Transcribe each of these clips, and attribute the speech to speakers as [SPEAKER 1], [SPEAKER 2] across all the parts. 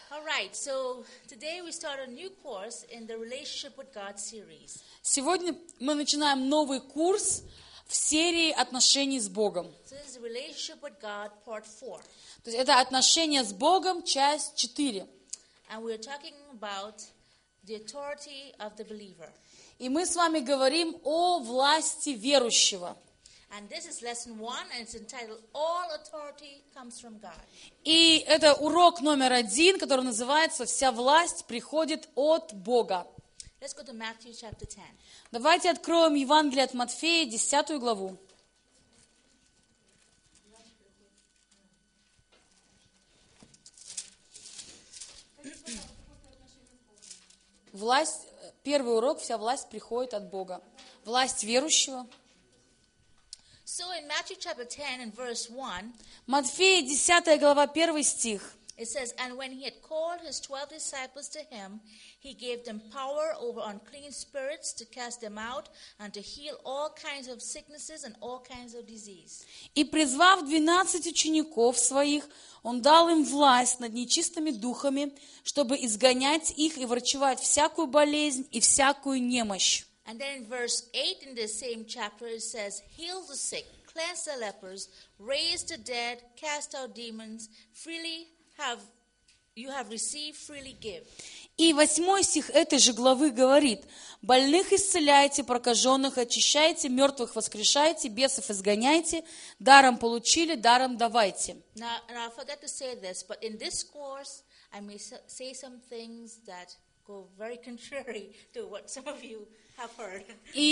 [SPEAKER 1] All right, so today we start a new course in the Relationship with God series.
[SPEAKER 2] Сегодня мы начинаем новый курс в серии отношений с Богом.
[SPEAKER 1] So this is Relationship with God, part 4.
[SPEAKER 2] То есть это отношения с Богом, часть 4.
[SPEAKER 1] And we're talking about the authority of the believer.
[SPEAKER 2] И мы с вами говорим о власти верующего.
[SPEAKER 1] And this is lesson 1, and it's entitled, All Authority Comes from God.
[SPEAKER 2] И это урок номер 1, который называется «Вся власть приходит от Бога».
[SPEAKER 1] Let's go to Matthew chapter 10.
[SPEAKER 2] Давайте откроем Евангелие от Матфея, 10 главу. Власть, первый урок, вся власть приходит от Бога. Власть верующего.
[SPEAKER 1] So in Matthew chapter 10 and verse 1,
[SPEAKER 2] Матфея, 10 глава, 1 стих.
[SPEAKER 1] it says, And when he had called his 12 disciples to him, he gave them power over unclean spirits to cast them out and to heal all kinds of sicknesses and all kinds of disease.
[SPEAKER 2] «И, призвав 12 учеников своих, он дал им власть над нечистыми духами, чтобы изгонять их и врачевать всякую болезнь и всякую немощь».
[SPEAKER 1] And then in verse 8 in the same chapter, it says, Heal the sick, cleanse the lepers, raise the dead, cast out demons, freely you have received, freely give.
[SPEAKER 2] И 8 стих этой же главы говорит: «Больных исцеляйте, прокаженных очищайте, мертвых воскрешайте, бесов изгоняйте, даром получили, даром давайте».
[SPEAKER 1] Now, and I forgot to say this, but in this course, I may say some things that go very contrary to what some of you have heard.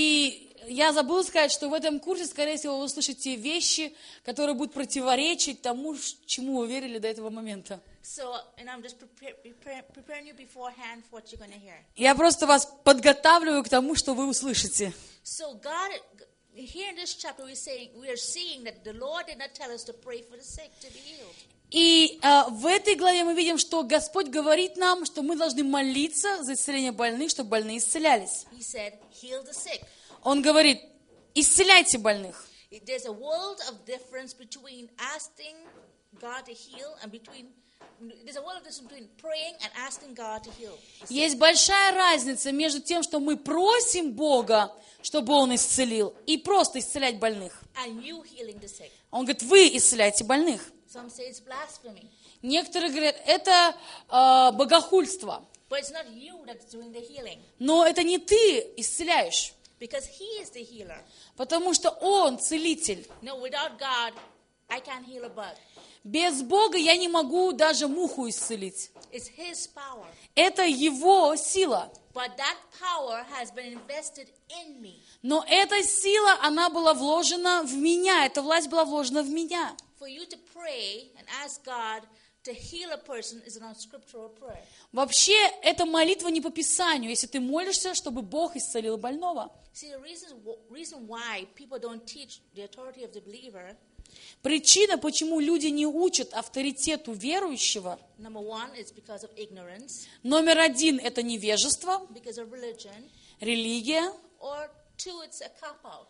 [SPEAKER 2] И я забыла сказать, что в этом курсе, скорее всего, вы услышите вещи, которые будут противоречить тому, чему вы верили до этого момента.
[SPEAKER 1] So, and I'm just preparing you beforehand for what you're going to hear.
[SPEAKER 2] Я просто вас подготавливаю к тому, что вы услышите.
[SPEAKER 1] So God, here in this chapter, we are seeing that the Lord did not tell us to pray for the sick to be healed.
[SPEAKER 2] И в этой главе мы видим, что Господь говорит нам, что мы должны молиться за исцеление больных, чтобы больные исцелялись.
[SPEAKER 1] He said, heal the sick.
[SPEAKER 2] Он говорит: исцеляйте больных.
[SPEAKER 1] There's a world of difference between asking God to heal and there's a world of difference between praying and asking God to heal.
[SPEAKER 2] Есть большая разница между тем, что мы просим Бога, чтобы Он исцелил, и просто исцелять больных.
[SPEAKER 1] And you healing the sick.
[SPEAKER 2] Он говорит: вы исцеляйте больных.
[SPEAKER 1] Some say it's blasphemy.
[SPEAKER 2] Некоторые говорят, это богохульство.
[SPEAKER 1] But it's not you that's doing the healing.
[SPEAKER 2] Но это не ты исцеляешь,
[SPEAKER 1] Because He is the healer.
[SPEAKER 2] потому что Он целитель.
[SPEAKER 1] No, without God, I can't heal a bug.
[SPEAKER 2] Без Бога я не могу даже муху исцелить.
[SPEAKER 1] It's His power.
[SPEAKER 2] Это Его сила.
[SPEAKER 1] But that power has been invested in me.
[SPEAKER 2] Но эта сила, она была вложена в меня. Эта власть была вложена в меня.
[SPEAKER 1] For you to pray and ask God to heal a person is an unscriptural prayer.
[SPEAKER 2] Вообще, это молитва не по Писанию, если ты молишься, чтобы Бог исцелил больного.
[SPEAKER 1] See, the reason why people don't teach the authority of the believer,
[SPEAKER 2] Причина, почему люди не учат авторитету верующего,
[SPEAKER 1] number one, is because of ignorance,
[SPEAKER 2] номер 1 – это невежество,
[SPEAKER 1] because of religion,
[SPEAKER 2] религия,
[SPEAKER 1] or two, it's a cop-out.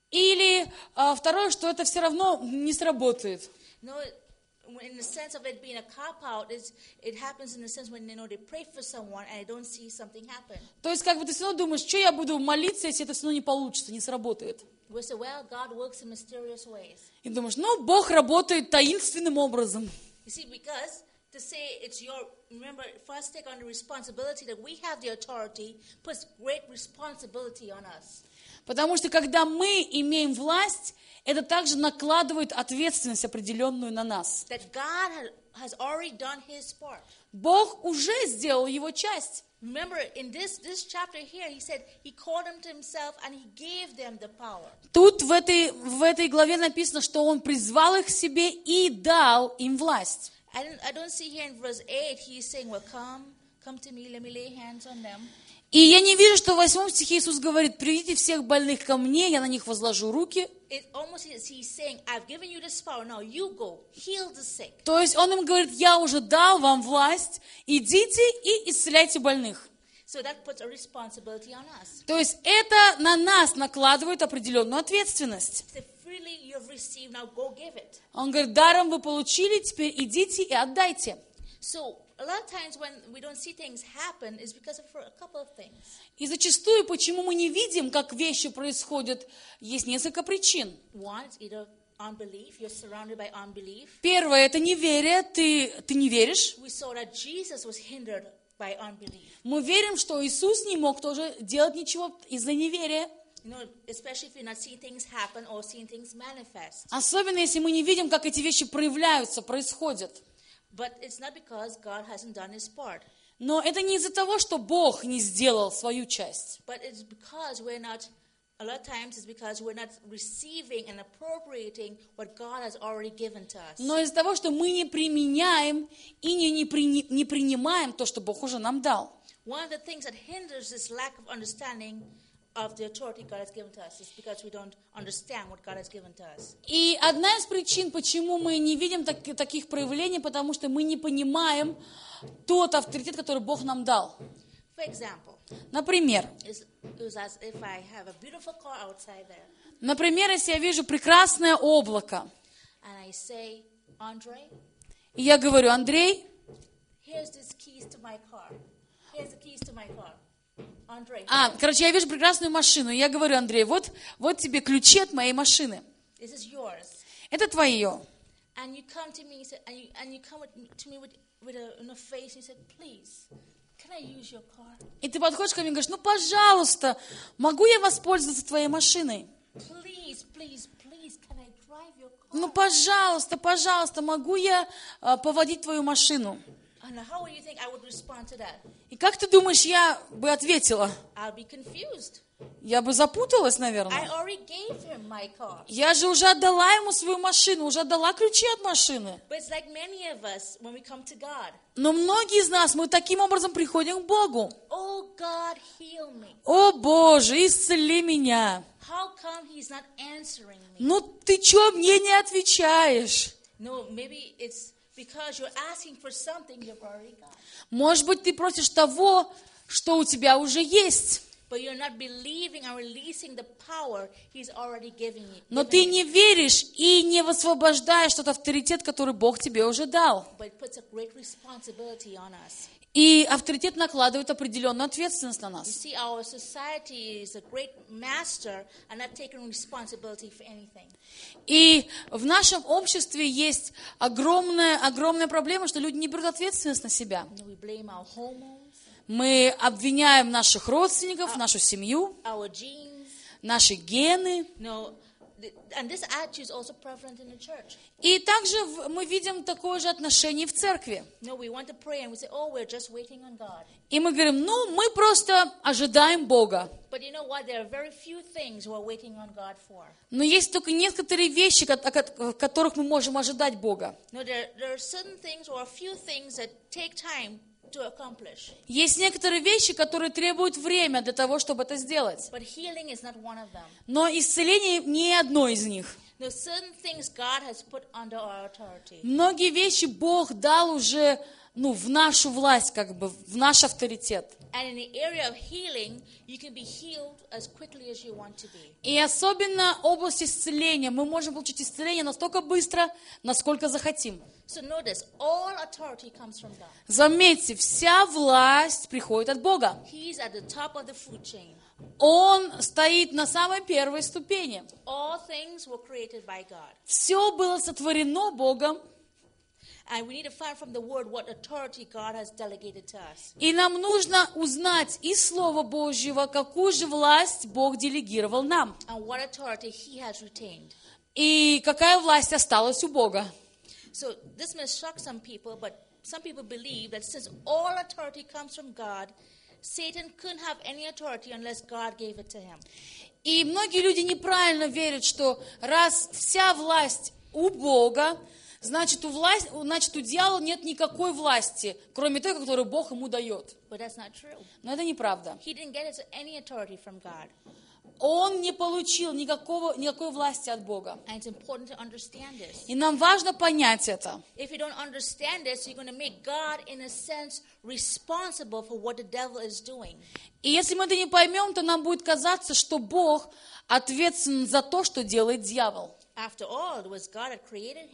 [SPEAKER 2] или второе, что это все равно не сработает.
[SPEAKER 1] No, in the sense of it being a cop-out, it happens in the sense when they pray for someone and they don't see something happen.
[SPEAKER 2] То есть, как бы ты все равно думаешь, что я буду молиться, если это все равно не получится, не сработает.
[SPEAKER 1] We say, well, God works in mysterious ways.
[SPEAKER 2] И думаешь, ну, Бог работает таинственным образом.
[SPEAKER 1] You see, because to say it's remember, first take on the responsibility that we have the authority, puts great responsibility on us.
[SPEAKER 2] Потому что, когда мы имеем власть, это также накладывает ответственность определенную на нас.
[SPEAKER 1] That God has already done His part.
[SPEAKER 2] Бог уже сделал его часть.
[SPEAKER 1] Remember, in this chapter here, He said He called them to Himself and He gave them the power.
[SPEAKER 2] Тут в этой главе написано, что Он призвал их к себе и дал им власть.
[SPEAKER 1] I don't see here in verse 8, He's saying, well, come to me, let me lay hands on them.
[SPEAKER 2] И я не вижу, что в 8 стихе Иисус говорит: «Приведите всех больных ко мне, я на них возложу руки».
[SPEAKER 1] It almost is He's saying, I've given you this power, now you go, heal the sick.
[SPEAKER 2] То есть Он им говорит: «Я уже дал вам власть, идите и исцеляйте больных».
[SPEAKER 1] So that puts a responsibility on us.
[SPEAKER 2] То есть это на нас накладывает определенную ответственность.
[SPEAKER 1] So freely you've received, now go give it.
[SPEAKER 2] Он говорит: даром вы получили, теперь идите и отдайте.
[SPEAKER 1] So a lot of times when we don't see things happen is because of a couple of things.
[SPEAKER 2] И зачастую, почему мы не видим, как вещи происходят, есть несколько причин.
[SPEAKER 1] One, it's either unbelief. You're surrounded by unbelief.
[SPEAKER 2] Первое – это неверие, ты не веришь.
[SPEAKER 1] We saw that Jesus was hindered by unbelief.
[SPEAKER 2] Мы верим, что Иисус не мог тоже делать ничего из-за неверия.
[SPEAKER 1] You know, especially if you're not seeing things happen or seeing things manifest.
[SPEAKER 2] Особенно, если мы не видим, как эти вещи проявляются, происходят.
[SPEAKER 1] But it's not because God hasn't done his part.
[SPEAKER 2] Но это не из-за того, что Бог не сделал свою часть.
[SPEAKER 1] But it's because we're not, a lot of times it's because we're not receiving and appropriating what God has already given to us.
[SPEAKER 2] Но из-за того, что мы не применяем и не принимаем то, что Бог уже нам дал.
[SPEAKER 1] One of the things that hinders this lack of understanding of the authority God has given to us is because we don't understand what God has given to us.
[SPEAKER 2] И одна из причин, почему мы не видим таких проявлений, потому что мы не понимаем тот авторитет, который Бог нам дал.
[SPEAKER 1] For example,
[SPEAKER 2] Например,
[SPEAKER 1] it was as if I have a beautiful car outside there,
[SPEAKER 2] например, если я вижу прекрасное облако,
[SPEAKER 1] and I say, Andre,
[SPEAKER 2] и я говорю: Андрей,
[SPEAKER 1] here's the keys to my car. Here's the keys to my car. Andre,
[SPEAKER 2] я вижу прекрасную машину, и я говорю: Андрей, вот тебе ключи от моей машины.
[SPEAKER 1] this is yours.
[SPEAKER 2] Это твое.
[SPEAKER 1] And you come to me and you come to me with a face and you said, please, can I use your car?
[SPEAKER 2] И ты подходишь ко мне и говоришь: ну, пожалуйста, могу я воспользоваться твоей машиной?
[SPEAKER 1] Please, please, please, can I drive your car?
[SPEAKER 2] Ну, пожалуйста, могу я поводить твою машину?
[SPEAKER 1] And how do you think I would respond to that?
[SPEAKER 2] И как ты думаешь, я бы ответила?
[SPEAKER 1] I'll be confused.
[SPEAKER 2] Я бы запуталась,
[SPEAKER 1] I
[SPEAKER 2] наверное.
[SPEAKER 1] already gave him my car.
[SPEAKER 2] Я же уже отдала ему свою машину, уже отдала ключи от машины.
[SPEAKER 1] But it's like many of us when we come to God.
[SPEAKER 2] Но многие из нас, мы таким образом приходим к Богу.
[SPEAKER 1] Oh God, heal me.
[SPEAKER 2] О, Боже, исцели меня.
[SPEAKER 1] How come he's not answering me?
[SPEAKER 2] Ну, ты что мне не отвечаешь?
[SPEAKER 1] No, maybe it's because you're asking for something you've already got.
[SPEAKER 2] Может быть, ты просишь того, что у тебя уже есть.
[SPEAKER 1] But you're not believing and releasing the power he's already giving you.
[SPEAKER 2] Но ты не веришь и не высвобождаешь тот авторитет, который Бог тебе уже дал.
[SPEAKER 1] But it puts a great responsibility on us.
[SPEAKER 2] И авторитет накладывает определенную ответственность на
[SPEAKER 1] You
[SPEAKER 2] нас.
[SPEAKER 1] see, our society is a great master and not taking responsibility for anything.
[SPEAKER 2] И в нашем обществе есть огромная проблема, что люди не берут ответственность на себя.
[SPEAKER 1] You know, we blame our hormones,
[SPEAKER 2] Мы обвиняем наших родственников, нашу семью,
[SPEAKER 1] our genes.
[SPEAKER 2] наши гены.
[SPEAKER 1] No, and this attitude is also prevalent in the church.
[SPEAKER 2] И также мы видим такое же отношение в церкви.
[SPEAKER 1] No, we want to pray and we say, oh, we're just waiting on God.
[SPEAKER 2] И мы говорим: ну, мы просто ожидаем Бога.
[SPEAKER 1] But you know what? There are very few things we're waiting on God for.
[SPEAKER 2] Но есть только некоторые вещи, которых мы можем ожидать Бога.
[SPEAKER 1] No, there are certain things or a few things that take time to accomplish.
[SPEAKER 2] Есть некоторые вещи, которые требуют время для того, чтобы это сделать.
[SPEAKER 1] But healing is not one of them.
[SPEAKER 2] Но исцеление не одно из них.
[SPEAKER 1] There are certain things God has put under our authority.
[SPEAKER 2] Многие вещи Бог дал уже, в нашу власть, в наш авторитет.
[SPEAKER 1] And in the area of healing, you can be healed as quickly as you want to be.
[SPEAKER 2] И особенно область исцеления. Мы можем получить исцеление настолько быстро, насколько захотим.
[SPEAKER 1] So notice, all authority comes from God.
[SPEAKER 2] Заметьте, вся власть приходит от Бога.
[SPEAKER 1] He's at the top of the food chain.
[SPEAKER 2] Он стоит на самой первой ступени.
[SPEAKER 1] All things were created by God.
[SPEAKER 2] Все было сотворено Богом.
[SPEAKER 1] And we need to find from the word what authority God has delegated to us.
[SPEAKER 2] И нам нужно узнать из Слова Божьего, какую же власть Бог делегировал нам.
[SPEAKER 1] And what authority he has retained.
[SPEAKER 2] И какая власть осталась у Бога.
[SPEAKER 1] So this may shock some people, but some people believe that since all authority comes from God, Satan couldn't have any authority unless God gave it to him.
[SPEAKER 2] И многие люди неправильно верят, что раз вся власть у Бога, значит у дьявола нет никакой власти, кроме той, которую Бог ему дает.
[SPEAKER 1] But that's not true.
[SPEAKER 2] Но это неправда.
[SPEAKER 1] He didn't get any authority from God.
[SPEAKER 2] Он не получил никакой власти от Бога.
[SPEAKER 1] And it's important to understand this.
[SPEAKER 2] И нам важно понять это.
[SPEAKER 1] If you don't understand this, you're going to make God, in a sense, responsible for what the devil is doing.
[SPEAKER 2] И если мы это не поймем, то нам будет казаться, что Бог ответственен за то, что делает дьявол.
[SPEAKER 1] After all, it was God that created him.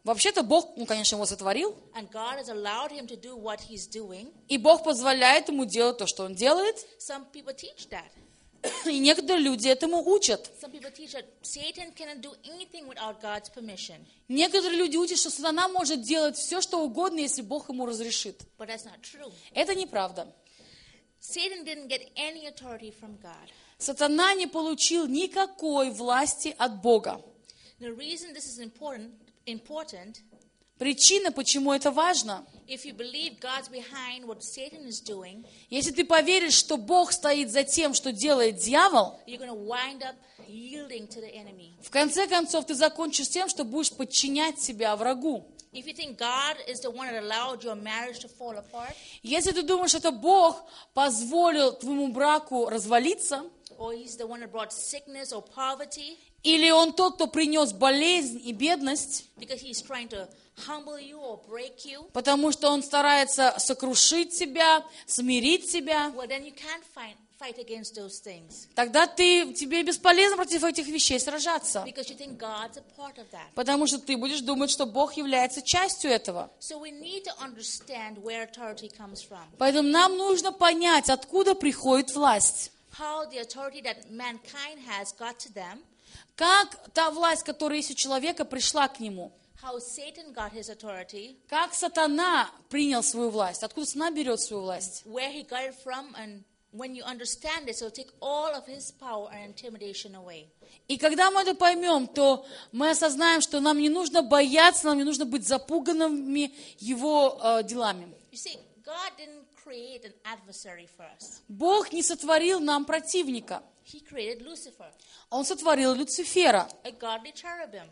[SPEAKER 2] Вообще-то Бог, конечно, его сотворил,
[SPEAKER 1] and God has allowed him to do what he's doing.
[SPEAKER 2] и Бог позволяет ему делать то, что он делает.
[SPEAKER 1] Some people teach that.
[SPEAKER 2] И некоторые люди этому учат.
[SPEAKER 1] Some people teach that Satan cannot do anything without God's permission.
[SPEAKER 2] Некоторые люди учат, что сатана может делать все, что угодно, если Бог ему разрешит.
[SPEAKER 1] But that's not true.
[SPEAKER 2] Это неправда.
[SPEAKER 1] Satan didn't get any authority from God.
[SPEAKER 2] Сатана не получил никакой власти от Бога.
[SPEAKER 1] The reason this is important,
[SPEAKER 2] Причина, почему это важно,
[SPEAKER 1] if you believe God's behind what Satan is doing,
[SPEAKER 2] если ты поверишь, что Бог стоит за тем, что делает дьявол,
[SPEAKER 1] you're going to wind up yielding to the enemy.
[SPEAKER 2] в конце концов ты закончишь тем, что будешь подчинять себя врагу.
[SPEAKER 1] If you think God is the one that allowed your marriage to fall apart,
[SPEAKER 2] Если ты думаешь, это Бог позволил твоему браку развалиться,
[SPEAKER 1] or he's the one that brought sickness or poverty,
[SPEAKER 2] или он тот, кто принес болезнь и бедность,
[SPEAKER 1] because he's trying to humble you or break you,
[SPEAKER 2] потому что он старается сокрушить тебя, смирить тебя,
[SPEAKER 1] well, then you can't fight against those things
[SPEAKER 2] тогда тебе бесполезно против этих вещей сражаться,
[SPEAKER 1] because you think God's a part of that.
[SPEAKER 2] потому что ты будешь думать, что Бог является частью этого.
[SPEAKER 1] So we need to understand where authority comes from.
[SPEAKER 2] Поэтому нам нужно понять, откуда приходит власть.
[SPEAKER 1] How the authority that mankind has got to them,
[SPEAKER 2] Как та власть, которая есть у человека, пришла к нему.
[SPEAKER 1] how Satan got his authority,
[SPEAKER 2] Как сатана принял свою власть. Откуда сатана берет свою власть.
[SPEAKER 1] where he got it from, and when you understand this, it'll take all of his power and intimidation away.
[SPEAKER 2] И когда мы это поймем, то мы осознаем, что нам не нужно бояться, нам не нужно быть запуганными его делами.
[SPEAKER 1] You see, God didn't create an adversary for us.
[SPEAKER 2] Бог не сотворил нам противника.
[SPEAKER 1] He created Lucifer,
[SPEAKER 2] Он сотворил Люцифера.
[SPEAKER 1] a godly cherubim.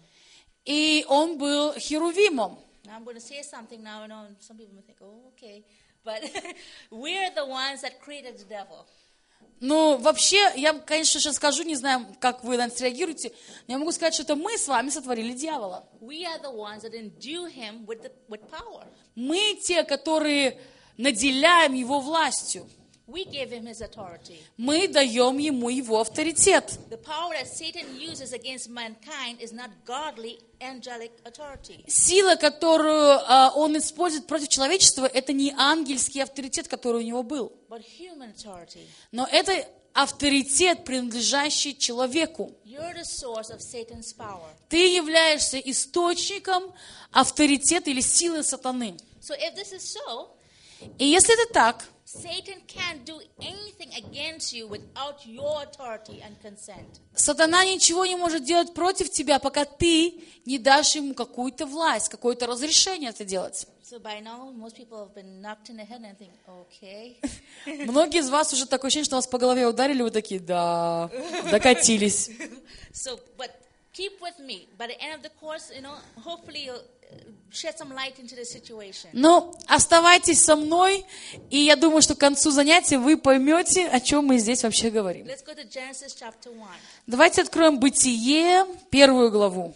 [SPEAKER 2] И он был херувимом.
[SPEAKER 1] Now I'm going to say something now. I know some people may think, oh, okay. But we're the ones that created the devil.
[SPEAKER 2] Ну, вообще, я, конечно, сейчас скажу, не знаю, как вы на это среагируете, но я могу сказать, что это мы с вами сотворили дьявола.
[SPEAKER 1] We are the ones that endue him with power.
[SPEAKER 2] Мы те, которые наделяем его властью.
[SPEAKER 1] We give him his authority.
[SPEAKER 2] Мы даем ему его авторитет.
[SPEAKER 1] The power that Satan uses against mankind is not godly, angelic authority.
[SPEAKER 2] Сила, которую он использует против человечества, это не ангельский авторитет, который у него был.
[SPEAKER 1] But human authority.
[SPEAKER 2] Но это авторитет, принадлежащий человеку.
[SPEAKER 1] You're the source of Satan's power.
[SPEAKER 2] Ты являешься источником авторитета или силы сатаны.
[SPEAKER 1] So if this is so,
[SPEAKER 2] И если это так,
[SPEAKER 1] Satan can't do anything against you without your authority and consent.
[SPEAKER 2] сатана ничего не может делать против тебя, пока ты не дашь ему какую-то власть, какое-то разрешение это делать.
[SPEAKER 1] So by now, most people have been knocked in the head and think, okay.
[SPEAKER 2] Многие из вас уже такое ощущение, что вас по голове ударили, вы такие, да, докатились.
[SPEAKER 1] So, but keep with me. By the end of the course, hopefully you'll shed some light into the situation.
[SPEAKER 2] Но оставайтесь со мной, и я думаю, что к концу занятия вы поймете, о чем мы здесь вообще говорим.
[SPEAKER 1] Let's go to Genesis chapter 1.
[SPEAKER 2] Давайте откроем Бытие, 1 главу.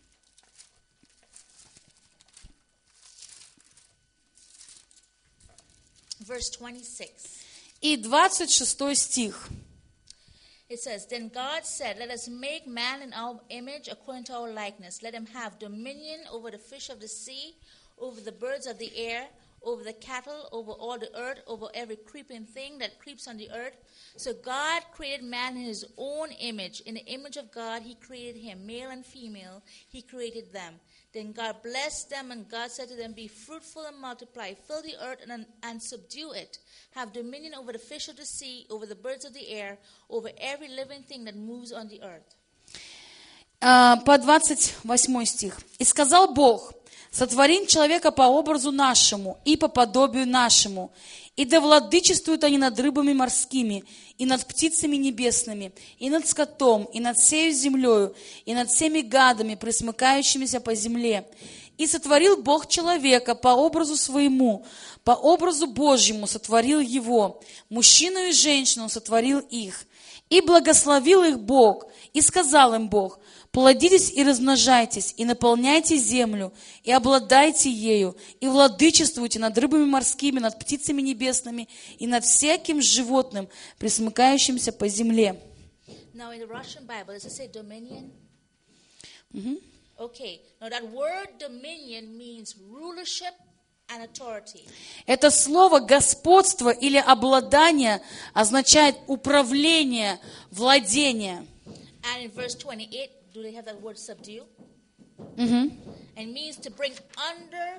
[SPEAKER 1] Verse 26.
[SPEAKER 2] И 26 стих.
[SPEAKER 1] It says, Then God said, Let us make man in our image according to our likeness. Let him have dominion over the fish of the sea, over the birds of the air, over the cattle, over all the earth, over every creeping thing that creeps on the earth. So God created man in his own image. In the image of God, he created him. Male and female, he created them. Then God blessed them, and God said to them, Be fruitful and multiply, fill the earth and subdue it. Have dominion over the fish of the sea, over the birds of the air, over every living thing that moves on the earth.
[SPEAKER 2] По 28 стих. «И сказал Бог, сотворим человека по образу нашему и по подобию нашему, и да владычествуют они над рыбами морскими, и над птицами небесными, и над скотом, и над всею землею, и над всеми гадами, пресмыкающимися по земле. И сотворил Бог человека по образу своему, по образу Божьему сотворил его, мужчину и женщину сотворил их. И благословил их Бог, и сказал им Бог, плодитесь и размножайтесь, и наполняйте землю, и обладайте ею, и владычествуйте над рыбами морскими, над птицами небесными, и над всяким животным, пресмыкающимся по земле».
[SPEAKER 1] Now in the Russian Bible, does it say dominion? Okay, now that word dominion means rulership and authority.
[SPEAKER 2] Это слово «господство» или «обладание» означает управление, владение.
[SPEAKER 1] And in verse 28, do they have that word subdue?
[SPEAKER 2] Мгм.
[SPEAKER 1] And means to bring under,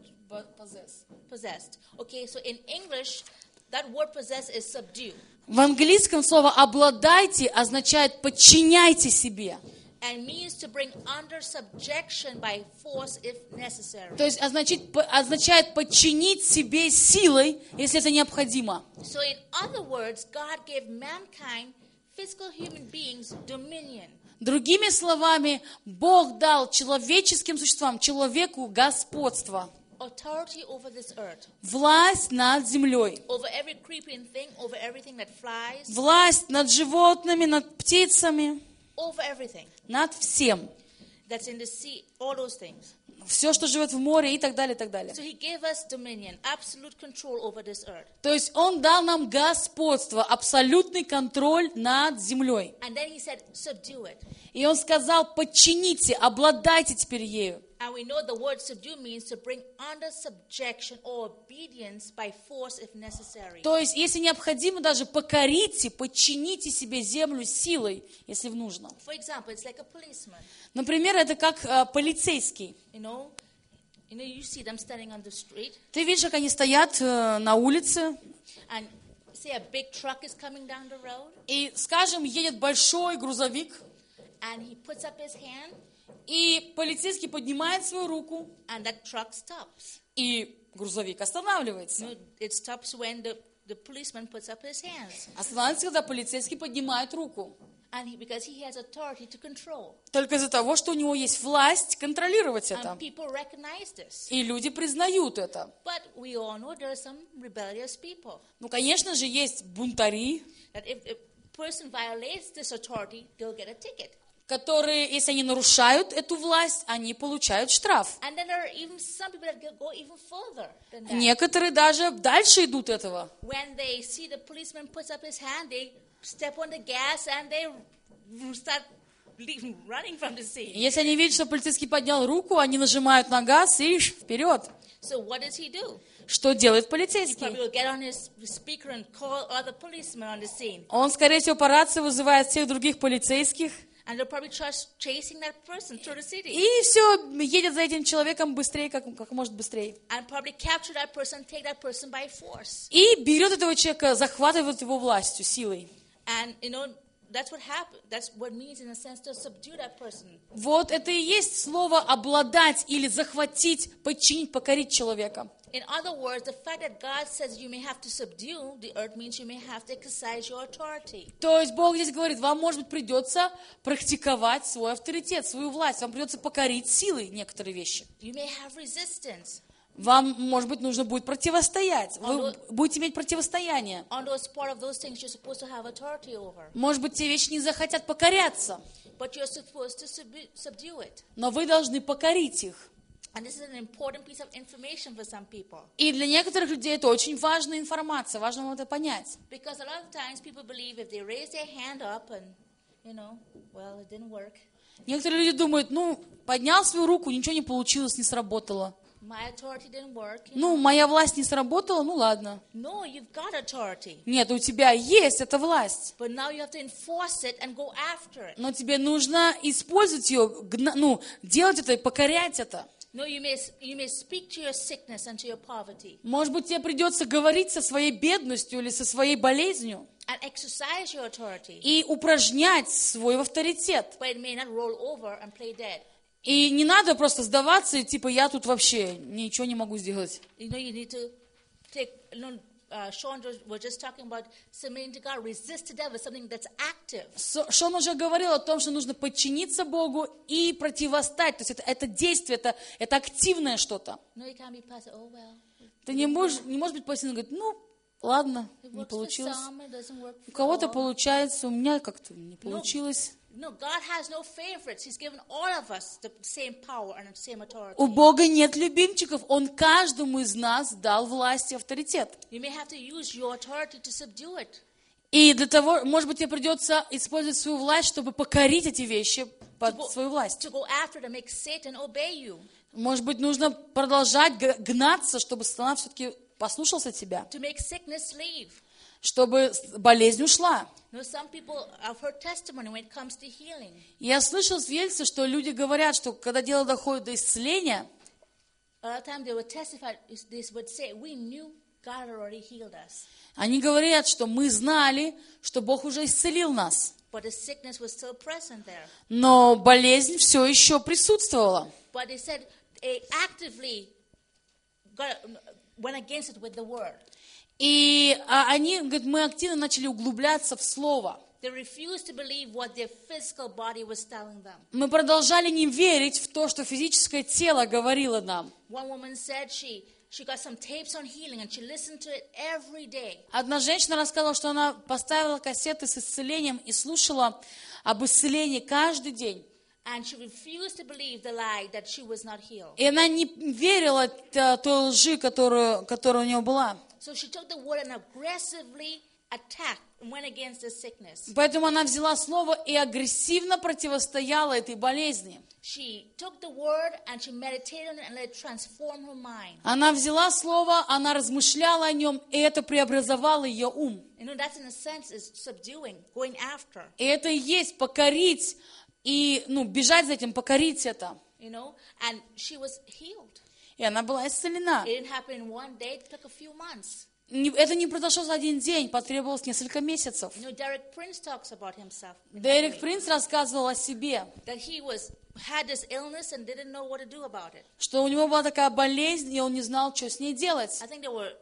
[SPEAKER 1] possessed. Okay, so in English, that word possess is subdue.
[SPEAKER 2] В английском слово «обладайте» означает «подчиняйте себе».
[SPEAKER 1] And means to bring under subjection by force if necessary.
[SPEAKER 2] То есть означает подчинить себе силой, если это необходимо.
[SPEAKER 1] So in other words, God gave mankind, physical human beings, dominion.
[SPEAKER 2] Другими словами, Бог дал человеческим существам, человеку господство,
[SPEAKER 1] Authority over this earth.
[SPEAKER 2] власть над землей,
[SPEAKER 1] Over every creeping thing, over everything that flies,
[SPEAKER 2] власть над животными, над птицами,
[SPEAKER 1] over everything
[SPEAKER 2] над всем.
[SPEAKER 1] that's in the sea, all those things.
[SPEAKER 2] Все, что живет в море и так далее, и так далее.
[SPEAKER 1] So he gave us dominion, absolute control over this earth.
[SPEAKER 2] То есть Он дал нам господство, абсолютный контроль над землей.
[SPEAKER 1] And then he said, subdue it.
[SPEAKER 2] И Он сказал, подчините, обладайте теперь ею.
[SPEAKER 1] And we know the word subdue means to bring under subjection or obedience by force if necessary.
[SPEAKER 2] То есть, если необходимо, даже покорите, подчините себе землю силой, если нужно.
[SPEAKER 1] For example, it's like a policeman.
[SPEAKER 2] Например, это как полицейский.
[SPEAKER 1] You see them standing on the street,
[SPEAKER 2] Ты видишь, как они стоят на улице,
[SPEAKER 1] and say a big truck is coming down the road,
[SPEAKER 2] и, скажем, едет большой грузовик,
[SPEAKER 1] and he puts up his hand,
[SPEAKER 2] и полицейский поднимает свою руку,
[SPEAKER 1] and that truck stops.
[SPEAKER 2] и грузовик останавливается.
[SPEAKER 1] It stops when the policeman puts up his hands,
[SPEAKER 2] Останавливается, когда полицейский поднимает руку.
[SPEAKER 1] and because he has authority to control.
[SPEAKER 2] Только из-за того, что у него есть власть контролировать это.
[SPEAKER 1] And people recognize this.
[SPEAKER 2] И люди признают это.
[SPEAKER 1] But we all know there are some rebellious people.
[SPEAKER 2] Ну, конечно же, есть бунтари,
[SPEAKER 1] That if a person violates this authority, they'll get a ticket.
[SPEAKER 2] которые, если они нарушают эту власть, они получают штраф.
[SPEAKER 1] And then there are even some people that go even further than that.
[SPEAKER 2] Некоторые даже дальше идут этого.
[SPEAKER 1] When they see the policeman puts up his hand, they step on the gas and they start running from the scene.
[SPEAKER 2] Если они видят, что полицейский поднял руку, они нажимают на газ и вперед.
[SPEAKER 1] So what does he do?
[SPEAKER 2] Что делает
[SPEAKER 1] He
[SPEAKER 2] полицейский?
[SPEAKER 1] probably will get on his speaker and call other policemen on the scene.
[SPEAKER 2] Он, скорее всего, по рации вызывает всех других полицейских.
[SPEAKER 1] And they'll probably try chasing that person through the city.
[SPEAKER 2] И все, едет за этим человеком быстрее, как может быстрее.
[SPEAKER 1] And probably capture that person, take that person by force.
[SPEAKER 2] И берет этого человека, захватывает его властью, силой.
[SPEAKER 1] And, that's what happened. That's what it means, in a sense, to subdue that person.
[SPEAKER 2] Вот это и есть слово «обладать» или «захватить», «подчинить», «покорить» человека.
[SPEAKER 1] In other words, the fact that God says you may have to subdue the earth means you may have to exercise your authority.
[SPEAKER 2] То есть Бог здесь говорит, вам, может быть, придется практиковать свой авторитет, свою власть. Вам придется покорить силой некоторые вещи.
[SPEAKER 1] You may have resistance
[SPEAKER 2] Вам, может быть, нужно будет противостоять. Вы будете иметь противостояние.
[SPEAKER 1] on those part of those things you're supposed to have authority over.
[SPEAKER 2] Может быть, те вещи не захотят покоряться,
[SPEAKER 1] But you're supposed to subdue it.
[SPEAKER 2] но вы должны покорить их.
[SPEAKER 1] And this is an important piece of information for some people.
[SPEAKER 2] И для некоторых людей это очень важная информация, важно вам это понять.
[SPEAKER 1] Because a lot of times people believe if they raise their hand up and, well, it didn't work.
[SPEAKER 2] Некоторые люди думают, поднял свою руку, ничего не получилось, не сработало.
[SPEAKER 1] My authority didn't work.
[SPEAKER 2] Моя власть не сработала, ладно.
[SPEAKER 1] No, you've got authority.
[SPEAKER 2] Нет, у тебя есть эта власть.
[SPEAKER 1] But now you have to enforce it and go after it.
[SPEAKER 2] Но тебе нужно использовать ее, делать это и покорять это.
[SPEAKER 1] No, you may speak to your sickness and to your poverty.
[SPEAKER 2] Может быть, тебе придется говорить со своей бедностью или со своей болезнью
[SPEAKER 1] And exercise your authority.
[SPEAKER 2] и упражнять свой авторитет.
[SPEAKER 1] But it may not roll over and play dead.
[SPEAKER 2] И не надо просто сдаваться и я тут вообще ничего не могу сделать.
[SPEAKER 1] You need to take, Sean was just talking about submitting to God, resist the devil, something that's active.
[SPEAKER 2] Шон уже говорил о том, что нужно подчиниться Богу и противостать. То есть это действие, это активное что-то.
[SPEAKER 1] No, you can't be passive. Oh, well.
[SPEAKER 2] Ты не можешь быть пассивным, говорить, ладно, не получилось. У кого-то получается, у меня как-то не получилось.
[SPEAKER 1] No, God has no favorites. He's given all of us the same power and the same authority.
[SPEAKER 2] У Бога нет любимчиков. Он каждому из нас дал власть и авторитет.
[SPEAKER 1] You may have to use your authority to subdue it.
[SPEAKER 2] И для того, может быть, тебе придется использовать свою власть, чтобы покорить эти вещи, под свою власть.
[SPEAKER 1] to go after to make Satan obey you,
[SPEAKER 2] Может быть, нужно продолжать гнаться, чтобы сатана все-таки послушался тебя,
[SPEAKER 1] to make sickness leave.
[SPEAKER 2] чтобы болезнь ушла.
[SPEAKER 1] You know, some people have heard testimony when it comes to healing.
[SPEAKER 2] Я слышал свидетельство, что люди говорят, что когда дело доходит до исцеления,
[SPEAKER 1] A lot of times they would testify, they would say, we knew God had already healed us,
[SPEAKER 2] они говорят, что мы знали, что Бог уже исцелил нас,
[SPEAKER 1] but the sickness was still present there.
[SPEAKER 2] но болезнь все еще присутствовала.
[SPEAKER 1] But they said they actively went against it with the word.
[SPEAKER 2] И они, говорят, мы активно начали углубляться в Слово.
[SPEAKER 1] They refused to believe what their physical body was telling them.
[SPEAKER 2] Мы продолжали не верить в то, что физическое тело говорило нам.
[SPEAKER 1] One woman said she got some tapes on healing and she listened to it every day.
[SPEAKER 2] Одна женщина рассказала, что она поставила кассеты с исцелением и слушала об исцелении каждый день.
[SPEAKER 1] And she refused to believe the lie that she was not healed.
[SPEAKER 2] И она не верила той лжи, которая у нее была.
[SPEAKER 1] So she took the word and aggressively attacked and went against the sickness.
[SPEAKER 2] Поэтому она взяла слово и агрессивно противостояла этой болезни.
[SPEAKER 1] She took the word and she meditated on it and let it transform her mind.
[SPEAKER 2] Она взяла слово, она размышляла о нем, и это преобразовало ее ум.
[SPEAKER 1] You know, that's in a sense is subduing, going after.
[SPEAKER 2] И это и есть покорить, и бежать за этим, покорить это.
[SPEAKER 1] You know, and she was healed.
[SPEAKER 2] И она была исцелена.
[SPEAKER 1] It didn't happen in one day, it took a few months.
[SPEAKER 2] Это не произошло за один день, потребовалось несколько месяцев.
[SPEAKER 1] You know, Derek Prince talks about himself.
[SPEAKER 2] Дерек Принц рассказывал о себе,
[SPEAKER 1] That he had this illness and didn't know what to do about it.
[SPEAKER 2] что у него была такая болезнь, и он не знал, что с ней делать.
[SPEAKER 1] I think there were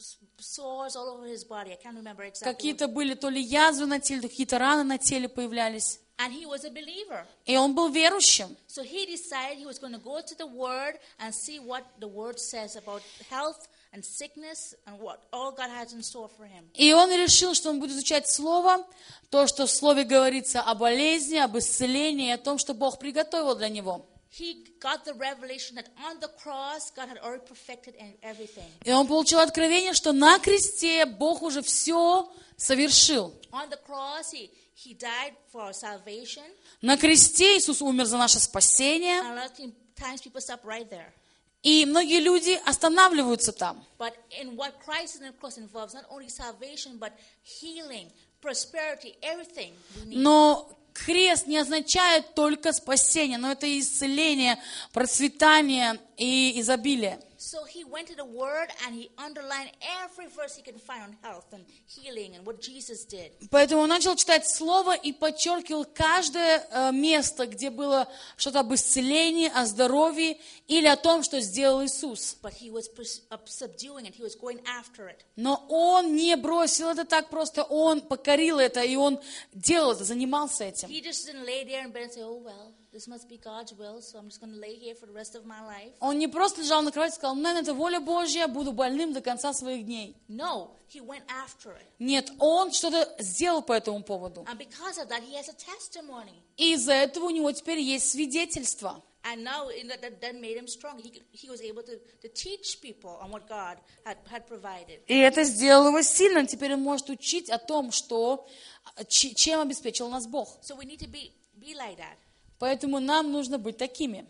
[SPEAKER 1] sores all over his body. I can't remember exactly.
[SPEAKER 2] Какие-то были то ли язвы на теле, то какие-то раны на теле появлялись.
[SPEAKER 1] And he was a believer.
[SPEAKER 2] И он был верующим.
[SPEAKER 1] So he decided he was going to go to the Word and see what the Word says about health and sickness and what all God has in store for him.
[SPEAKER 2] И он решил, что он будет изучать Слово, то, что в Слове говорится о болезни, об исцелении, о том, что Бог приготовил для него.
[SPEAKER 1] He got the revelation that on the cross, God had already perfected everything.
[SPEAKER 2] И он получил откровение, что на кресте Бог уже все совершил.
[SPEAKER 1] On the cross, he died for our salvation.
[SPEAKER 2] На кресте Иисус умер за наше спасение.
[SPEAKER 1] And a lot of times people stop right there.
[SPEAKER 2] И многие люди останавливаются там.
[SPEAKER 1] But in what Christ on the cross involves, not only salvation, but healing, prosperity, everything we need.
[SPEAKER 2] Но крест не означает только спасение, но это и исцеление, процветание и изобилие.
[SPEAKER 1] So he went to the Word and he underlined every verse he can find on health and healing and what Jesus did.
[SPEAKER 2] Поэтому он начал читать Слово и подчеркивал каждое место, где было что-то об исцелении, о здоровье или о том, что сделал Иисус.
[SPEAKER 1] But he was subduing it. He was going after it.
[SPEAKER 2] Но он не бросил это так просто, он покорил это, и он делал это, занимался этим.
[SPEAKER 1] He just didn't lay there in bed and say, oh, well, this must be God's will, so I'm just going to lay here for the rest of my life.
[SPEAKER 2] Он не просто лежал на кровати и сказал, наверное, это воля Божья, буду больным до конца своих дней.
[SPEAKER 1] No, he went after it.
[SPEAKER 2] Нет, он что-то сделал по этому поводу.
[SPEAKER 1] And because of that, he has a testimony.
[SPEAKER 2] И из-за этого у него теперь есть свидетельство.
[SPEAKER 1] And now that made him strong. He was able to teach people on what God had provided.
[SPEAKER 2] И это сделало его сильным. Теперь он может учить о том, что, чем обеспечил нас Бог.
[SPEAKER 1] So we need to be like that.
[SPEAKER 2] Поэтому нам нужно быть такими.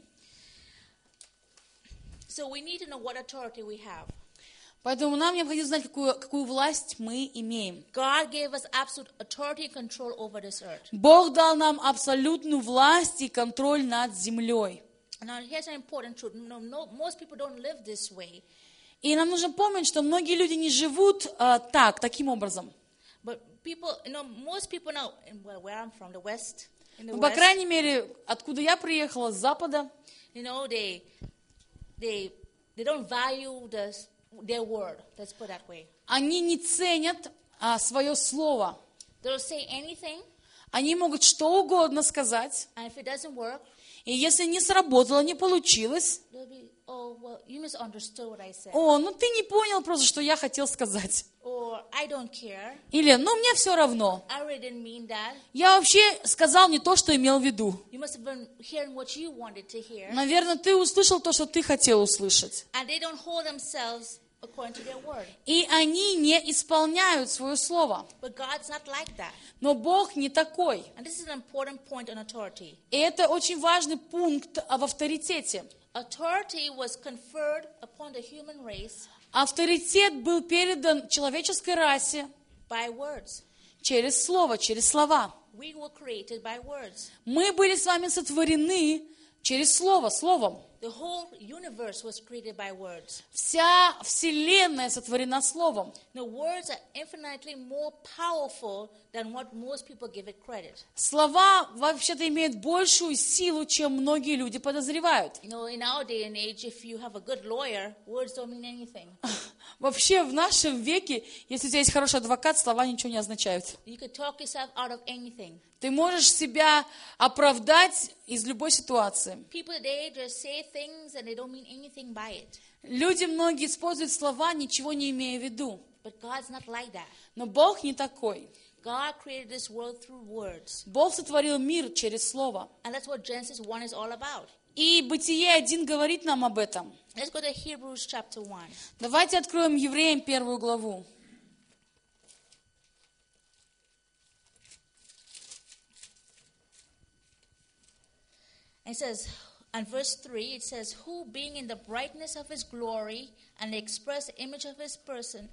[SPEAKER 1] So we need to know what authority we have.
[SPEAKER 2] Поэтому нам необходимо знать, какую власть мы имеем.
[SPEAKER 1] God gave us absolute authority and control over this earth.
[SPEAKER 2] Бог дал нам абсолютную власть и контроль над землей.
[SPEAKER 1] Now here's an important truth. Most people don't live this way.
[SPEAKER 2] И нам нужно помнить, что многие люди не живут таким образом.
[SPEAKER 1] But people, most people now, where I'm from, the West, in the
[SPEAKER 2] По
[SPEAKER 1] West,
[SPEAKER 2] крайней мере, откуда я приехала, с Запада,
[SPEAKER 1] they don't value their word. Let's put it that way.
[SPEAKER 2] они не ценят свое слово.
[SPEAKER 1] They'll say anything,
[SPEAKER 2] Они могут что угодно сказать,
[SPEAKER 1] and if it doesn't work,
[SPEAKER 2] и если не сработало, не получилось,
[SPEAKER 1] they'll be, oh, well, you misunderstood what I said.
[SPEAKER 2] ты не понял просто, что я хотел сказать.
[SPEAKER 1] Or, I don't care.
[SPEAKER 2] Или, мне все равно.
[SPEAKER 1] I really didn't mean that.
[SPEAKER 2] Я вообще сказал не то, что имел в виду.
[SPEAKER 1] You must have been hearing what you wanted to hear.
[SPEAKER 2] Наверное, ты услышал то, что ты хотел услышать.
[SPEAKER 1] And they don't hold themselves according to their word.
[SPEAKER 2] И они не исполняют свое слово.
[SPEAKER 1] But God's not like that.
[SPEAKER 2] Но Бог не такой.
[SPEAKER 1] And this is an important point on authority.
[SPEAKER 2] И это очень важный пункт об авторитете.
[SPEAKER 1] Authority was conferred upon the human race
[SPEAKER 2] Авторитет был передан человеческой расе
[SPEAKER 1] by words.
[SPEAKER 2] через слово, через слова.
[SPEAKER 1] We were created by words.
[SPEAKER 2] Мы были с вами сотворены через слово, словом.
[SPEAKER 1] The whole universe was created by words.
[SPEAKER 2] Вся вселенная сотворена словом.
[SPEAKER 1] The words are infinitely more powerful than what most people give it credit.
[SPEAKER 2] Слова вообще-то имеют большую силу, чем многие люди подозревают.
[SPEAKER 1] You know, in our day and age, if you have a good lawyer, words don't mean anything.
[SPEAKER 2] Вообще в нашем веке, если у тебя есть хороший адвокат, слова ничего не означают.
[SPEAKER 1] You could talk yourself out of anything.
[SPEAKER 2] Ты можешь себя оправдать из любой ситуации.
[SPEAKER 1] People today just say things and they don't mean anything by it.
[SPEAKER 2] Люди многие используют слова, ничего не имея в виду.
[SPEAKER 1] But God's not like that.
[SPEAKER 2] Но Бог не такой.
[SPEAKER 1] God created this world through words.
[SPEAKER 2] Бог сотворил мир через слово.
[SPEAKER 1] And that's what Genesis 1 is all about.
[SPEAKER 2] И Бытие 1 говорит нам об этом.
[SPEAKER 1] Let's go to Hebrews chapter 1.
[SPEAKER 2] Давайте откроем Евреям 1 главу.
[SPEAKER 1] It says, and verse 3, it says, who being in the brightness of his glory and the express image of his person,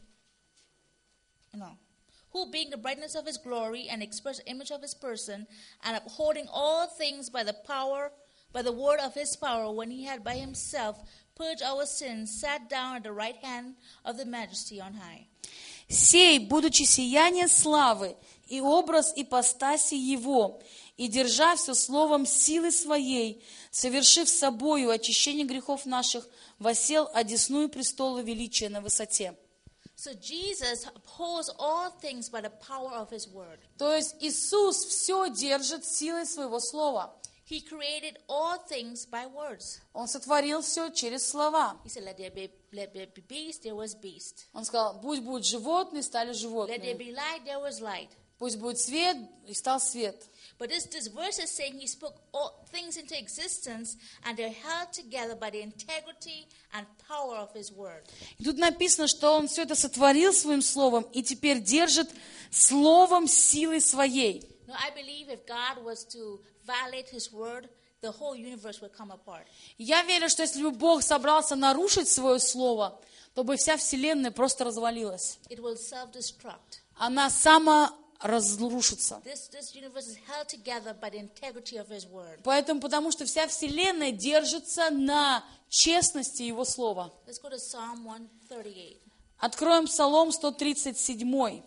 [SPEAKER 1] who being the brightness of his glory and express image of his person, and upholding all things by the word of his power, when he had by himself purged our sins, sat down at the right hand of the majesty on high.
[SPEAKER 2] «Сей, будучи сияние славы и образ ипостаси его, и держа все словом силы своей, совершив собою очищение грехов наших, воссел одесную престола величия на высоте».
[SPEAKER 1] So Jesus upholds all things by the power of his word.
[SPEAKER 2] То есть Иисус все держит силой своего слова.
[SPEAKER 1] He created all things by words.
[SPEAKER 2] Он сотворил все через слова.
[SPEAKER 1] He said, let there be beast, there was beast.
[SPEAKER 2] Он сказал, пусть будут животные, стали
[SPEAKER 1] Let there
[SPEAKER 2] животные.
[SPEAKER 1] be light, there was light.
[SPEAKER 2] Пусть будет свет, и стал свет.
[SPEAKER 1] But this verse is saying he spoke all things into existence, and they're held together by the integrity and power of his word.
[SPEAKER 2] И тут написано, что он все это сотворил своим словом, и теперь держит словом силой своей.
[SPEAKER 1] Now, I believe if God was to violate his word, the whole universe would come apart.
[SPEAKER 2] Я верю, что если бы Бог собрался нарушить свое слово, то бы вся вселенная просто развалилась.
[SPEAKER 1] It will self-destruct.
[SPEAKER 2] Она саморазрушится.
[SPEAKER 1] This universe is held together by the integrity of his word.
[SPEAKER 2] Поэтому, потому что вся вселенная держится на честности Его слова.
[SPEAKER 1] Let's go to Psalm 138.
[SPEAKER 2] Откроем Псалом 137.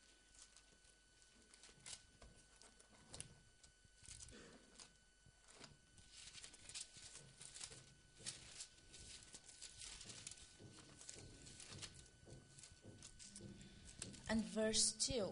[SPEAKER 1] And verse 2.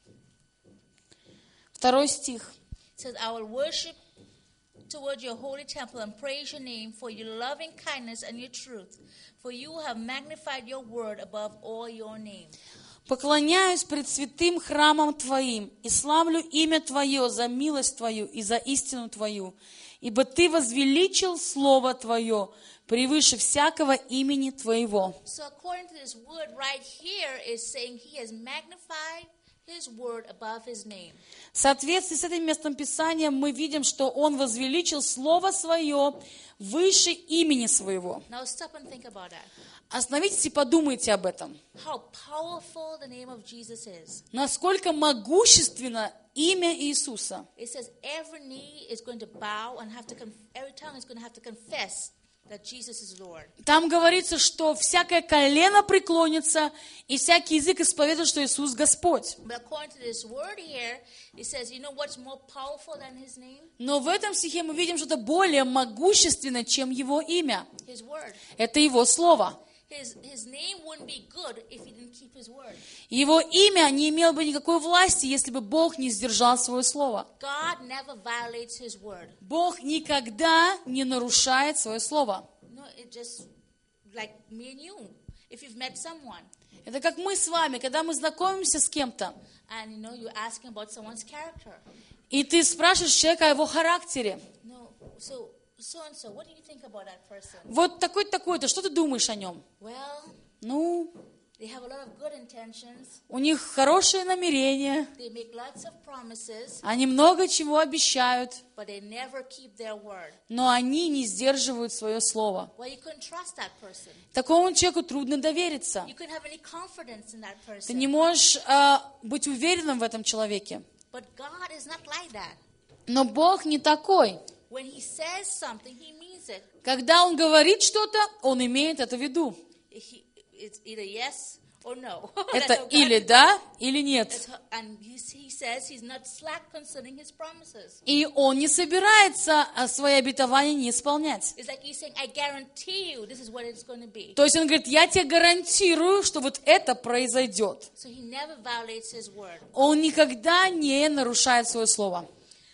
[SPEAKER 2] Второй стих.
[SPEAKER 1] It says, I will worship toward your holy temple and praise your name for your loving kindness and your truth, for you have magnified your word above all your name.
[SPEAKER 2] «Поклоняюсь пред святым храмом Твоим и славлю имя Твое за милость Твою и за истину Твою, ибо Ты возвеличил Слово Твое превыше всякого имени Твоего».
[SPEAKER 1] So according to this word right here is saying he has magnified his word above his name.
[SPEAKER 2] В соответствии с этим местом Писания мы видим, что Он возвеличил Слово Свое выше имени Своего.
[SPEAKER 1] Now stop and think about that.
[SPEAKER 2] Остановитесь и подумайте об этом.
[SPEAKER 1] How powerful the name of Jesus is.
[SPEAKER 2] Насколько могущественно имя Иисуса.
[SPEAKER 1] It says every knee is going to bow and every tongue is going to have to confess that Jesus is Lord.
[SPEAKER 2] Там говорится, что всякое колено преклонится, и всякий язык исповедует, что Иисус Господь.
[SPEAKER 1] But according to this word here, it says, you know what's more powerful than his name?
[SPEAKER 2] Но в этом стихе мы видим что-то более могущественное, чем Его имя.
[SPEAKER 1] His word.
[SPEAKER 2] Это Его Слово.
[SPEAKER 1] His name wouldn't be good if he didn't keep his word.
[SPEAKER 2] Его имя не имело бы никакой власти, если бы Бог не сдержал свое Слово.
[SPEAKER 1] God never violates his word.
[SPEAKER 2] Бог никогда не нарушает свое Слово.
[SPEAKER 1] No, it just like me and you. If you've met someone
[SPEAKER 2] Это как мы с вами, когда мы знакомимся с кем-то,
[SPEAKER 1] and you know you're asking about someone's character.
[SPEAKER 2] и ты спрашиваешь человека о его характере.
[SPEAKER 1] No, so and so, what do you think about that person?
[SPEAKER 2] Вот такой-то, такой-то, что ты думаешь о нем?
[SPEAKER 1] Well,
[SPEAKER 2] Ну,
[SPEAKER 1] they have a lot of good intentions,
[SPEAKER 2] у них хорошие намерения,
[SPEAKER 1] they make lots of promises,
[SPEAKER 2] они много чего обещают,
[SPEAKER 1] but they never keep their word.
[SPEAKER 2] но они не сдерживают свое слово.
[SPEAKER 1] Well, you couldn't trust that person.
[SPEAKER 2] Такому человеку трудно довериться.
[SPEAKER 1] You couldn't have any confidence in that
[SPEAKER 2] Ты
[SPEAKER 1] person.
[SPEAKER 2] не можешь быть уверенным в этом человеке.
[SPEAKER 1] But God is not like that.
[SPEAKER 2] Но Бог не такой.
[SPEAKER 1] When He says something, He means it.
[SPEAKER 2] Когда Он говорит что-то, Он имеет это в виду.
[SPEAKER 1] It's either yes or no.
[SPEAKER 2] Это
[SPEAKER 1] That's how God
[SPEAKER 2] или
[SPEAKER 1] is.
[SPEAKER 2] да, или нет.
[SPEAKER 1] And He says He's not slack concerning His promises.
[SPEAKER 2] И Он не собирается свои обетования не исполнять.
[SPEAKER 1] It's like He's saying, I guarantee you this is what it's going to be.
[SPEAKER 2] То есть Он говорит, я тебе гарантирую, что вот это произойдет.
[SPEAKER 1] So He never violates His word.
[SPEAKER 2] Он никогда не нарушает свое слово.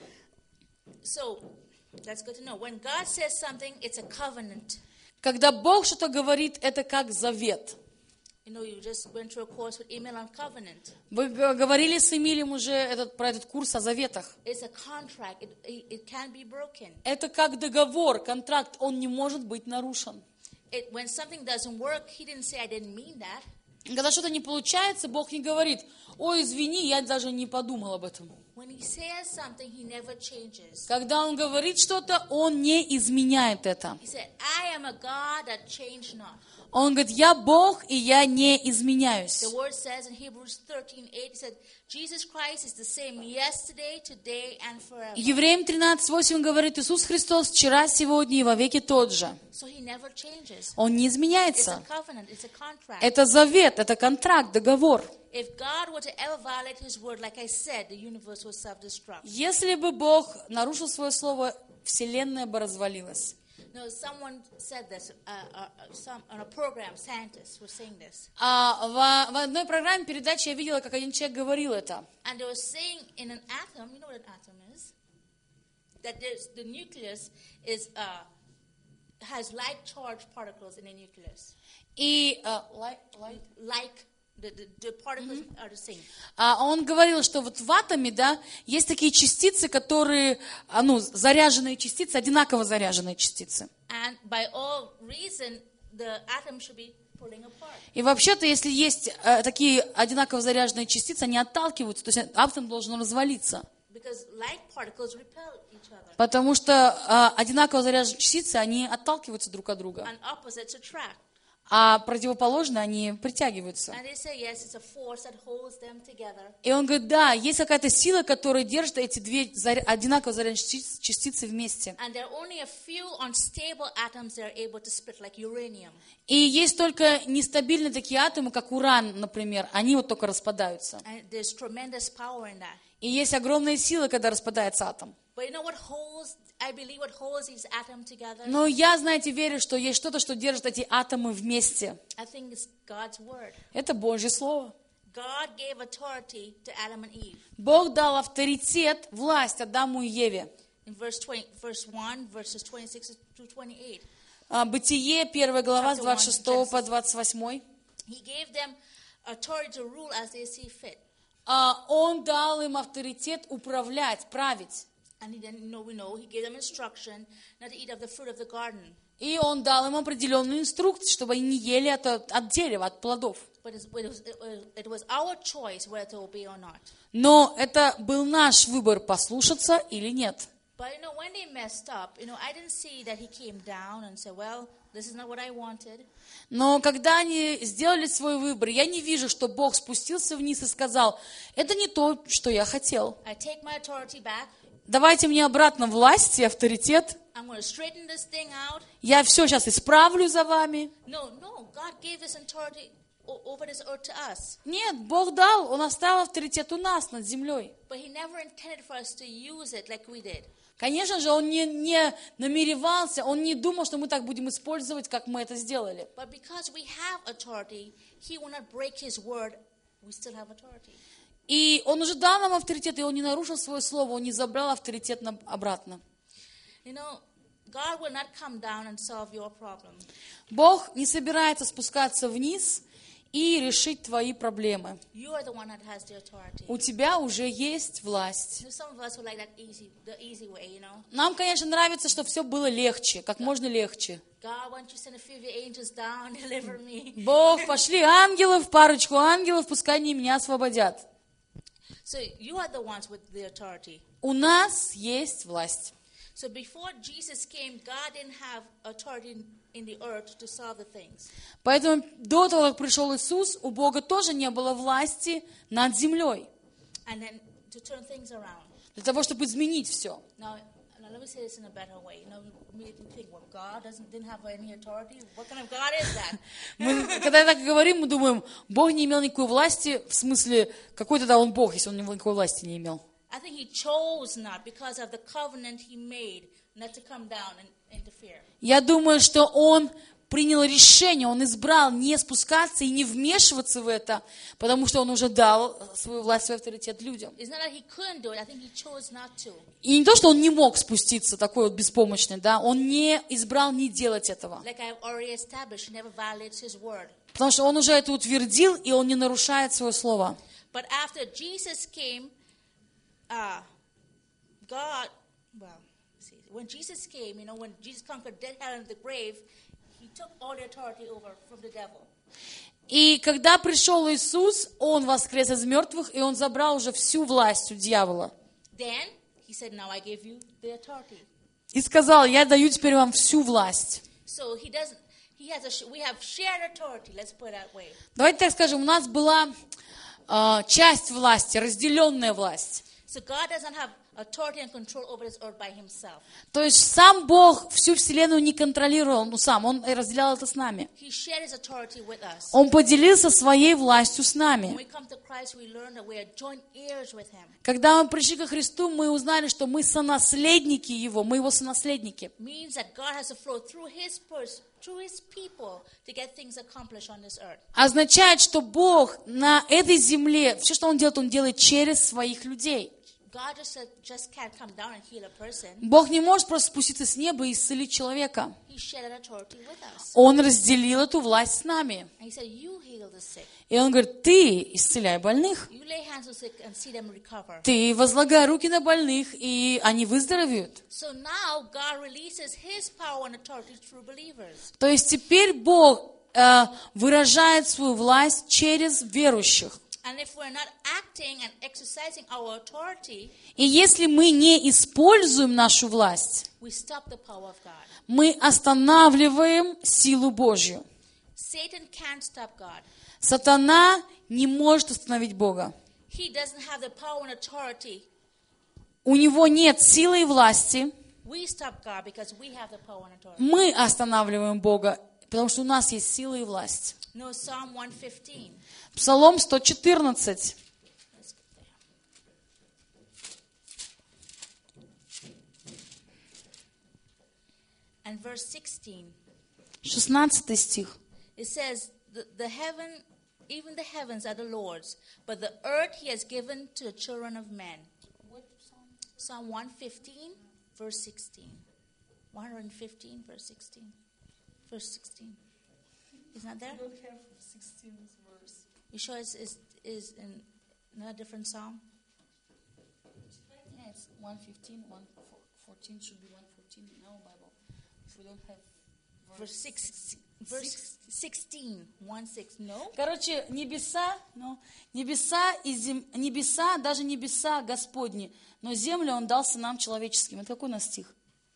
[SPEAKER 1] So that's good to know. When God says something, it's a covenant.
[SPEAKER 2] Когда Бог что-то говорит, это как завет.
[SPEAKER 1] You know, you just went through a course with Emil on covenant.
[SPEAKER 2] Вы говорили с Эмилием уже про этот курс о заветах.
[SPEAKER 1] It's a contract. It can't be broken.
[SPEAKER 2] Это как договор, контракт, он не может быть нарушен.
[SPEAKER 1] When something doesn't work, He didn't say, I didn't mean that.
[SPEAKER 2] Когда что-то не получается, Бог не говорит, ой, извини, я даже не подумал об этом.
[SPEAKER 1] When He says something, He never changes.
[SPEAKER 2] Когда Он говорит что-то, Он не изменяет это.
[SPEAKER 1] He said, I am a God that changed not.
[SPEAKER 2] Он говорит, я Бог, и я не изменяюсь.
[SPEAKER 1] The word says in Hebrews 13:8, it said, Jesus Christ is the same yesterday, today, and forever.
[SPEAKER 2] Евреям 13:8 говорит, Иисус Христос вчера, сегодня и вовеки тот же.
[SPEAKER 1] So He never changes.
[SPEAKER 2] Он не
[SPEAKER 1] It's
[SPEAKER 2] изменяется.
[SPEAKER 1] a covenant, it's a contract.
[SPEAKER 2] Это завет, это контракт, договор.
[SPEAKER 1] If God were to ever violate His word, like I said, the universe would self-destruct.
[SPEAKER 2] Если бы Бог нарушил свое слово, Вселенная бы развалилась.
[SPEAKER 1] No, someone said this on a program. Scientists were saying this,
[SPEAKER 2] В одной программе передачи я видела, как один человек говорил это.
[SPEAKER 1] and they were saying in an atom, you know what an atom is? That the nucleus has like charged particles in the nucleus.
[SPEAKER 2] И
[SPEAKER 1] Like the particles are the same.
[SPEAKER 2] он говорил, что вот в атоме, да, есть такие частицы, которые, заряженные частицы, одинаково заряженные частицы.
[SPEAKER 1] And by all reason, the atom should be pulling apart.
[SPEAKER 2] И вообще-то, если есть такие одинаково заряженные частицы, они отталкиваются, то есть атом должен развалиться.
[SPEAKER 1] Because like particles repel each other,
[SPEAKER 2] Потому что одинаково заряженные частицы, они отталкиваются друг от друга.
[SPEAKER 1] and opposites attract.
[SPEAKER 2] А противоположные, они притягиваются.
[SPEAKER 1] And they say, yes, it's a force that holds them together.
[SPEAKER 2] И он говорит, да, есть какая-то сила, которая держит эти две одинаково заряженные частицы вместе.
[SPEAKER 1] And there are only a few unstable atoms that are able to split, like uranium.
[SPEAKER 2] И есть только нестабильные такие атомы, как уран, например, они вот только распадаются.
[SPEAKER 1] And there's tremendous power in that.
[SPEAKER 2] И есть огромная сила, когда распадается атом.
[SPEAKER 1] But you know what holds, I believe what holds these atoms together?
[SPEAKER 2] Но я, знаете, верю, что есть что-то, что держит эти атомы вместе.
[SPEAKER 1] I think it's God's word.
[SPEAKER 2] Это Божье Слово.
[SPEAKER 1] God gave authority to Adam and Eve.
[SPEAKER 2] Бог дал авторитет, власть Адаму и Еве.
[SPEAKER 1] In verse 1, verses 26 to 28.
[SPEAKER 2] Бытие, 1 глава, с
[SPEAKER 1] Chapter
[SPEAKER 2] 26
[SPEAKER 1] 1,
[SPEAKER 2] по 28.
[SPEAKER 1] He gave them authority to rule as they see fit.
[SPEAKER 2] Он дал им авторитет управлять, править.
[SPEAKER 1] And we know, he gave them instruction not to eat of the fruit of the garden.
[SPEAKER 2] И он дал им определенную инструкцию, чтобы они не ели от дерева, от плодов.
[SPEAKER 1] But it was our choice whether to obey or not.
[SPEAKER 2] Но это был наш выбор, послушаться или нет.
[SPEAKER 1] But you know, when they messed up, I didn't see that he came down and said, well, this is not what I wanted.
[SPEAKER 2] Но когда они сделали свой выбор, я не вижу, что Бог спустился вниз и сказал, это не то, что я хотел.
[SPEAKER 1] I take my authority back.
[SPEAKER 2] Давайте мне обратно власть и авторитет.
[SPEAKER 1] I'm going to straighten this thing out.
[SPEAKER 2] Я все сейчас исправлю за вами.
[SPEAKER 1] No, God gave this authority over this earth to us.
[SPEAKER 2] Нет, Бог дал, Он оставил авторитет у нас над землей.
[SPEAKER 1] But he never intended for us to use it like we did.
[SPEAKER 2] Конечно же, Он не намеревался, Он не думал, что мы так будем использовать, как мы это сделали.
[SPEAKER 1] But because we have authority, he will not break his word. We still have authority.
[SPEAKER 2] И Он уже дал нам авторитет, и Он не нарушил свое слово, Он не забрал авторитет обратно.
[SPEAKER 1] God will not come down and solve your problem.
[SPEAKER 2] Бог не собирается спускаться вниз и решить твои проблемы.
[SPEAKER 1] You are the one that has the authority.
[SPEAKER 2] У тебя уже есть власть.
[SPEAKER 1] Some of us would like that the easy way, you know.
[SPEAKER 2] Нам, конечно, нравится, чтобы все было легче, как можно легче.
[SPEAKER 1] God, why don't you send a few of your angels down, deliver me?
[SPEAKER 2] Бог, пошли ангелов, парочку ангелов, пускай они меня освободят.
[SPEAKER 1] So you are the ones with the authority.
[SPEAKER 2] У нас есть власть.
[SPEAKER 1] So before Jesus came, God didn't have authority in the earth to solve the things.
[SPEAKER 2] Поэтому до того, как пришел Иисус, у Бога тоже не было власти над землей.
[SPEAKER 1] And then to turn things around.
[SPEAKER 2] Для того, чтобы изменить все.
[SPEAKER 1] Now let me say this in a better way. You know, we think, well, God didn't have any authority. What kind of God is that?
[SPEAKER 2] Мы, когда так говорим, мы думаем, Бог не имел никакой власти, в смысле, какой тогда Он Бог, если Он никакой власти не имел?
[SPEAKER 1] I think he chose not because of the covenant he made not to come down and interfere.
[SPEAKER 2] Я думаю, что Он принял решение, Он избрал не спускаться и не вмешиваться в это, потому что Он уже дал свою власть, свой авторитет людям.
[SPEAKER 1] It's not that he couldn't do it. I think he chose not to.
[SPEAKER 2] И не то, что Он не мог спуститься, такой вот беспомощный, да, Он не избрал не делать этого.
[SPEAKER 1] Like I've already established, he never violates his word.
[SPEAKER 2] Потому что Он уже это утвердил, и Он не нарушает свое слово.
[SPEAKER 1] But after Jesus came, when Jesus came, you know, when Jesus conquered death, hell, and the grave, he took all the authority over from the devil.
[SPEAKER 2] И когда пришел Иисус, Он воскрес из мертвых, и Он забрал уже всю власть у дьявола.
[SPEAKER 1] Then he said, "Now I give you the authority."
[SPEAKER 2] И сказал, я даю теперь вам всю власть.
[SPEAKER 1] So he doesn't. We have shared authority. Let's put it that way.
[SPEAKER 2] Давайте так скажем, у нас была часть власти, разделенная власть.
[SPEAKER 1] So God doesn't have authority and control over this earth by himself.
[SPEAKER 2] То есть сам Бог всю вселенную не контролировал, Он разделял это с нами.
[SPEAKER 1] He shared his authority with us.
[SPEAKER 2] Он поделился своей властью с
[SPEAKER 1] When
[SPEAKER 2] нами.
[SPEAKER 1] we come to Christ, we learn that we are joint heirs with him.
[SPEAKER 2] Когда мы пришли ко Христу, мы узнали, что мы сонаследники Его, мы Его сонаследники.
[SPEAKER 1] Means that God has to flow through his people to get things accomplished on this earth.
[SPEAKER 2] Означает, что Бог на этой земле, все, что Он делает через своих людей.
[SPEAKER 1] God just can't come down and heal a person.
[SPEAKER 2] Бог не может просто спуститься с неба и исцелить человека.
[SPEAKER 1] He shared that authority with us.
[SPEAKER 2] Он разделил эту власть с нами.
[SPEAKER 1] And he said, "You heal the sick.
[SPEAKER 2] И Он говорит, ты исцеляй больных.
[SPEAKER 1] You lay hands on the sick and see them recover."
[SPEAKER 2] Ты возлагай руки на больных, и они выздоровеют.
[SPEAKER 1] So now God releases his power and authority through believers.
[SPEAKER 2] То есть теперь Бог выражает свою власть через верующих.
[SPEAKER 1] And if we're not acting and exercising our authority,
[SPEAKER 2] И если мы не используем нашу власть,
[SPEAKER 1] we stop the power of God.
[SPEAKER 2] мы останавливаем силу Божью.
[SPEAKER 1] Satan can't stop God.
[SPEAKER 2] Сатана не может остановить Бога.
[SPEAKER 1] He doesn't have the power and authority.
[SPEAKER 2] У него нет силы и власти.
[SPEAKER 1] We stop God because we have the power and authority.
[SPEAKER 2] Мы останавливаем Бога, потому что у нас есть сила и власть.
[SPEAKER 1] No, Psalm 115.
[SPEAKER 2] Псалом 114.
[SPEAKER 1] Let's go there. And verse 16.
[SPEAKER 2] 16 стих.
[SPEAKER 1] It says, even the heavens are the Lord's, but the earth he has given to the children of men. Psalm 115, verse 16. 115, verse 16. Verse 16. Is not there?
[SPEAKER 2] I don't have 16 verse.
[SPEAKER 1] You sure is in another different psalm?
[SPEAKER 2] Yeah, it's 115, 114 should be 114 in our Bible. If we don't have
[SPEAKER 1] Verse 16. 1:6. No?
[SPEAKER 2] Короче, небеса, даже небеса Господни, но землю Он дался нам человеческим. Это какой у нас стих?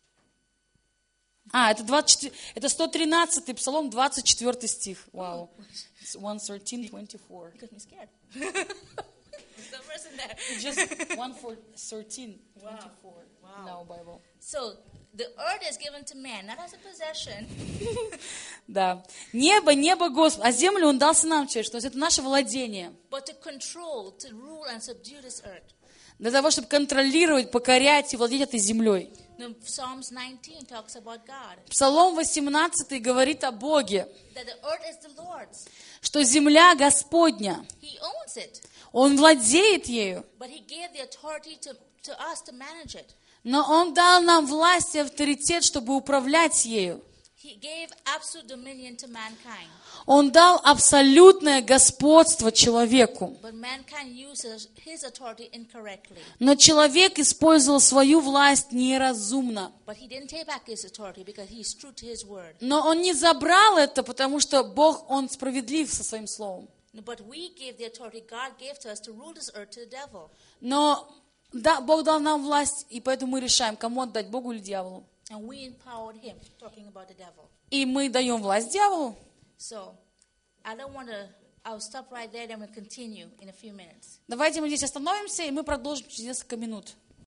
[SPEAKER 2] Это 24, это 113-й Псалом, 24 стих. Вау. 113, 24.
[SPEAKER 1] Got me scared. There's no verse in there.
[SPEAKER 2] It's just 113, 24 in our Bible.
[SPEAKER 1] So, the earth is given to man, not as a possession.
[SPEAKER 2] Да. Небо Господь, а землю Он дался нам через, то есть это наше владение.
[SPEAKER 1] But to control, to rule and subdue this earth.
[SPEAKER 2] Для того, чтобы контролировать, покорять и владеть этой землей.
[SPEAKER 1] Now, Psalms 19 talks about God.
[SPEAKER 2] Псалом 18 говорит о Боге,
[SPEAKER 1] That the earth is the Lord's.
[SPEAKER 2] что земля Господня.
[SPEAKER 1] He owns it.
[SPEAKER 2] Он владеет ею,
[SPEAKER 1] But he gave the authority to us to manage it.
[SPEAKER 2] но Он дал нам власть и авторитет, чтобы управлять ею.
[SPEAKER 1] He gave absolute dominion to mankind.
[SPEAKER 2] Он дал абсолютное господство человеку.
[SPEAKER 1] But mankind uses his authority incorrectly.
[SPEAKER 2] Но человек использовал свою власть неразумно.
[SPEAKER 1] But he didn't take back his authority because he is true to his word.
[SPEAKER 2] Но он не забрал это, потому что Бог, Он справедлив со своим словом.
[SPEAKER 1] But we gave the authority God gave to us to rule this earth to the devil.
[SPEAKER 2] Но да, Бог дал нам власть, и поэтому мы решаем, кому отдать, Богу или дьяволу.
[SPEAKER 1] And we empowered him, talking about the devil.
[SPEAKER 2] И мы даем власть дьяволу.
[SPEAKER 1] So, I'll stop right there, then we'll continue in a few minutes.
[SPEAKER 2] Давайте мы здесь остановимся, и мы продолжим через несколько минут.